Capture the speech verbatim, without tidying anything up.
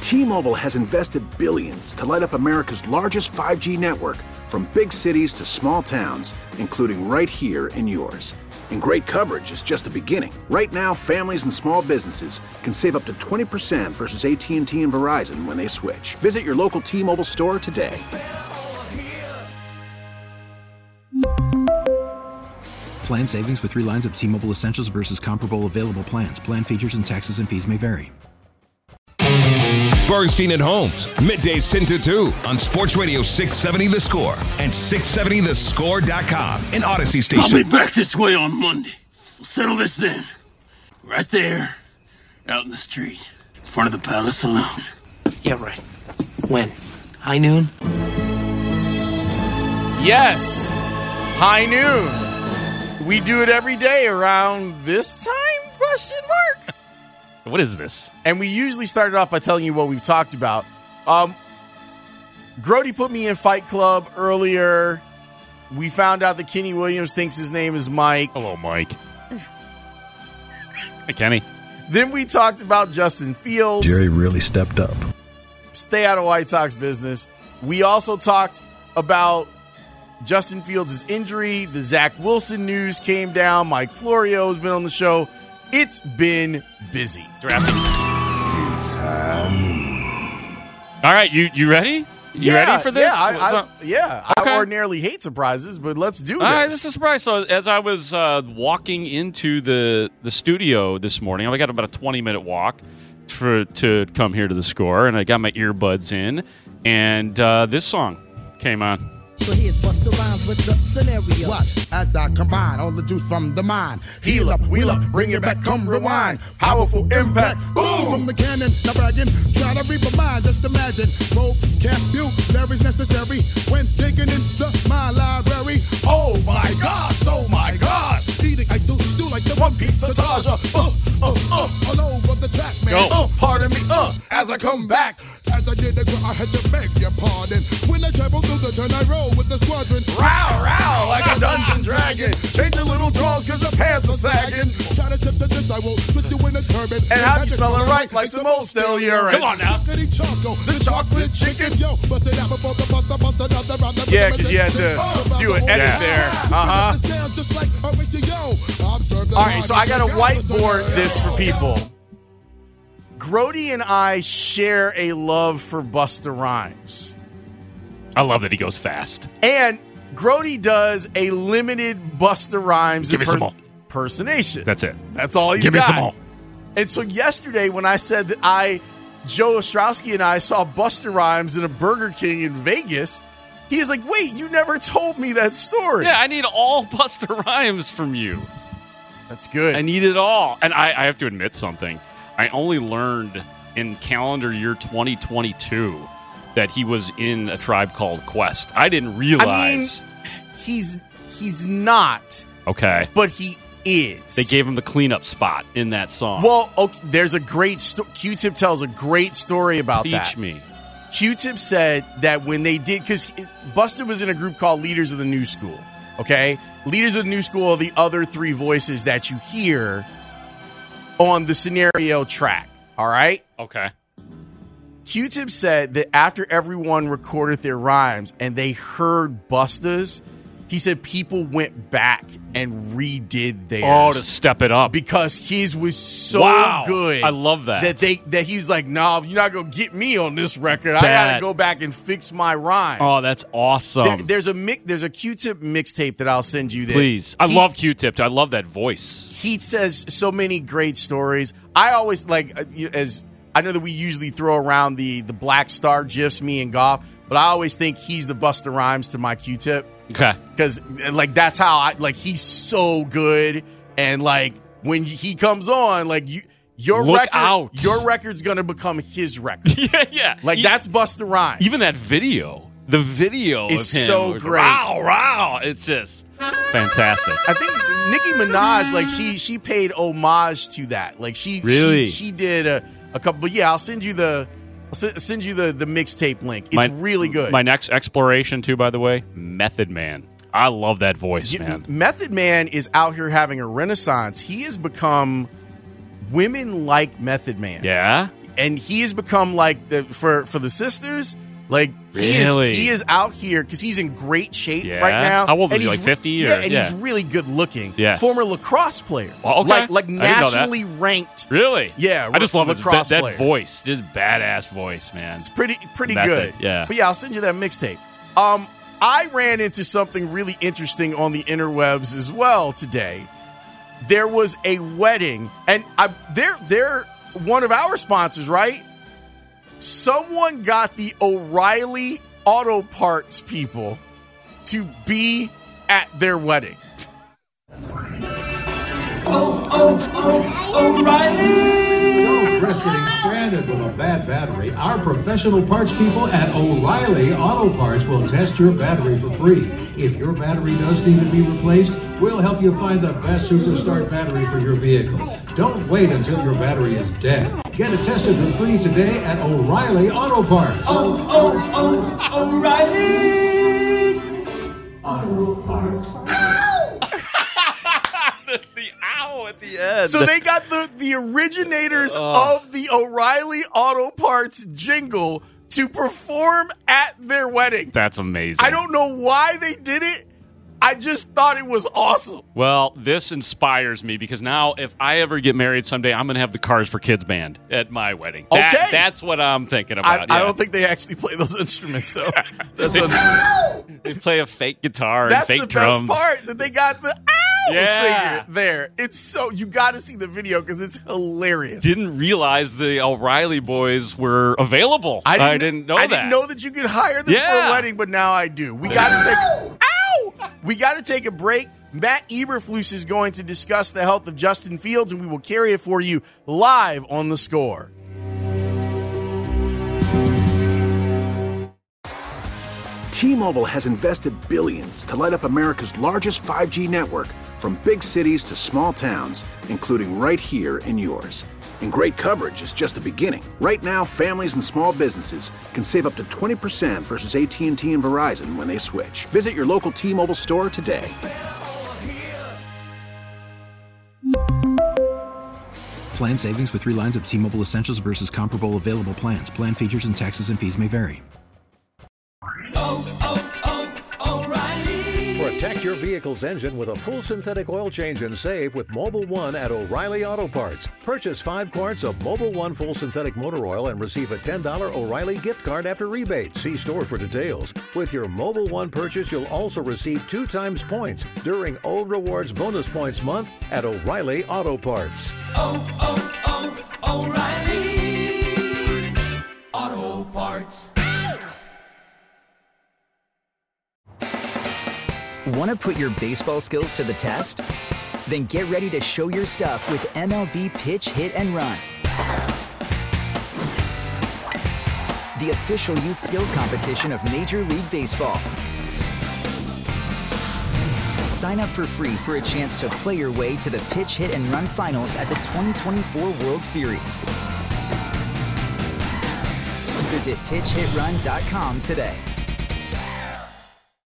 T-Mobile has invested billions to light up America's largest five G network, from big cities to small towns, including right here in yours. And great coverage is just the beginning. Right now, families and small businesses can save up to twenty percent versus A T and T and Verizon when they switch. Visit your local T-Mobile store today. Plan savings with three lines of T-Mobile Essentials versus comparable available plans. Plan features and taxes and fees may vary. Bernstein and Holmes, middays ten to two on Sports Radio six seventy The Score and six seventy the score dot com and Odyssey Station. I'll be back this way on Monday. We'll settle this then. Right there, out in the street, in front of the Palace Saloon. Yeah, right. When? High noon? Yes, high noon. We do it every day around this time, question mark? What is this? And we usually start it off by telling you what we've talked about. Um, Grody put me in Fight Club earlier. We found out that Kenny Williams thinks his name is Mike. Hello, Mike. Hey, Kenny. Then we talked about Justin Fields. Jerry really stepped up. Stay out of White Sox business. We also talked about Justin Fields' injury. The Zach Wilson news came down. Mike Florio has been on the show. It's been busy. Drafting. It's All right, you you ready? You yeah, ready for this? Yeah, I, I, yeah. Okay. I ordinarily hate surprises, but let's do this. All right, this is a surprise. So as I was uh, walking into the, the studio this morning, I got about a twenty-minute walk for to come here to the Score, and I got my earbuds in, and uh, this song came on. So here's Busta Rhymes with the scenario. Watch as I combine all the juice from the mind. Heal up, wheel up, bring it back, come rewind. Powerful impact, boom! From the cannon, now bragging, try to read my mind, just imagine. Vocabulary's necessary when digging into my library. Oh my gosh, oh my gosh. Eating, I do stew like the one pizza Taja. Uh, uh, uh, all over the track, man. Go. Uh, pardon me, uh, as I come back. As I did the girl, I had to beg your pardon. When I travel through the turn, I roll with the squadron. Row, row, like a dungeon dragon. Change your little drawers cause the pants are sagging. Try to step to this, I will put you in a turban. And have you smelling right like some old stale urine. Come on now. Choco, the chocolate chicken. Yo, bust it out before the buster, buster, another round. Yeah, because you had to do an edit Yeah. there. Uh-huh. All right, so I got to whiteboard this for people. Grody and I share a love for Busta Rhymes. I love that he goes fast. And Grody does a limited Busta Rhymes Give me some more. impersonation. That's it. That's all he's Give got. me some more. And so yesterday when I said that I, Joe Ostrowski and I saw Busta Rhymes in a Burger King in Vegas, he is like, wait, you never told me that story. Yeah, I need all Busta Rhymes from you. That's good. I need it all. And I, I have to admit something. I only learned in calendar year twenty twenty-two that he was in A Tribe Called Quest. I didn't realize. I mean, he's he's not. Okay. But he is. They gave him the cleanup spot in that song. Well, okay, there's a great sto- Q-Tip tells a great story about Teach that. Teach me. Q-Tip said that when they did, because Busta was in a group called Leaders of the New School, okay? Leaders of the New School are the other three voices that you hear on the scenario track, all right? Okay. Q-Tip said that after everyone recorded their rhymes and they heard Busta's, he said people went back and redid theirs. Oh, to step it up. Because his was so wow. good. I love that. That they that he was like, nah, you're not going to get me on this record. I That- got to go back and fix my rhyme. Oh, that's awesome. There, there's a mix, there's a Q-Tip mixtape that I'll send you. That Please. I he, love Q-Tip. I love that voice. He says so many great stories. I always like, uh, you- as I know that we usually throw around the, the Black Star gifs, me and Goff, but I always think he's the Busta Rhymes to my Q-Tip. Okay. Because, like, that's how I, like, he's so good. And, like, when he comes on, like, you, your Look record, out. your record's going to become his record. yeah, yeah. Like, He- that's Busta Rhymes. Even that video. The video It's of him so was great. Wow, wow. It's just fantastic. I think Nicki Minaj, like, she she paid homage to that. Like, she Really? she, she did a, a couple. But yeah, I'll send you the I'll send, send you the the mixtape link. It's My- really good. My next exploration, too, by the way, Method Man. I love that voice, Yeah, man. Method Man is out here having a renaissance. He has become women like Method Man. Yeah? and he has become like the for for the sisters. Like he Really? is, he is out here because he's in great shape Yeah. right now. How old is and he, he's like fifty? Yeah, Or- and yeah. he's really good looking. Yeah. Former lacrosse player. Well, okay. Like like I didn't know that. nationally ranked. Really? Yeah, I just love his, lacrosse that player. voice. Just badass voice, man. It's pretty pretty Method, good. yeah. But yeah, I'll send you that mixtape. Um, I ran into something really interesting on the interwebs as well today. There was a wedding, and I, they're they're one of our sponsors, right? Someone got the O'Reilly Auto Parts people to be at their wedding. Oh, oh, oh, O'Reilly! Don't risk getting stranded with a bad battery. Our professional parts people at O'Reilly Auto Parts will test your battery for free. If your battery does need to be replaced, we'll help you find the best Superstart battery for your vehicle. Don't wait until your battery is dead. Get it tested for free today at O'Reilly Auto Parts. Oh, oh, oh, O'Reilly Auto Parts. The ow at the end. So they got the, the originators Oh. of the O'Reilly Auto Parts jingle to perform at their wedding. That's amazing. I don't know why they did it. I just thought it was awesome. Well, this inspires me because now if I ever get married someday, I'm going to have the Cars for Kids band at my wedding. That- Okay. That's what I'm thinking I, about. I yeah. don't think they actually play those instruments, though. That's, they, a, they play a fake guitar that's and fake the drums. best part, that they got the ow Yeah. singer there. It's so, you got to see the video because it's hilarious. Didn't realize the O'Reilly boys were available. I didn't, I didn't know I that. didn't know that you could hire them for Yeah. a wedding, but now I do. We got to take ow! We got to take a break. Matt Eberflus is going to discuss the health of Justin Fields, and we will carry it for you live on The Score. T-Mobile has invested billions to light up America's largest five G network, from big cities to small towns, including right here in yours. And great coverage is just the beginning. Right now, families and small businesses can save up to twenty percent versus A T and T and Verizon when they switch. Visit your local T-Mobile store today. Plan savings with three lines of T-Mobile Essentials versus comparable available plans. Plan features and taxes and fees may vary. Protect your vehicle's engine with a full synthetic oil change and save with Mobile One at O'Reilly Auto Parts. Purchase five quarts of Mobile One full synthetic motor oil and receive a ten dollars O'Reilly gift card after rebate. See store for details. With your Mobile One purchase, you'll also receive two times points during O Rewards Bonus Points Month at O'Reilly Auto Parts. Oh, oh, oh, O'Reilly Auto Parts. Want to put your baseball skills to the test? Then get ready to show your stuff with M L B Pitch Hit and Run, the official youth skills competition of Major League Baseball. Sign up for free for a chance to play your way to the Pitch Hit and Run finals at the twenty twenty-four World Series. Visit pitch hit run dot com today.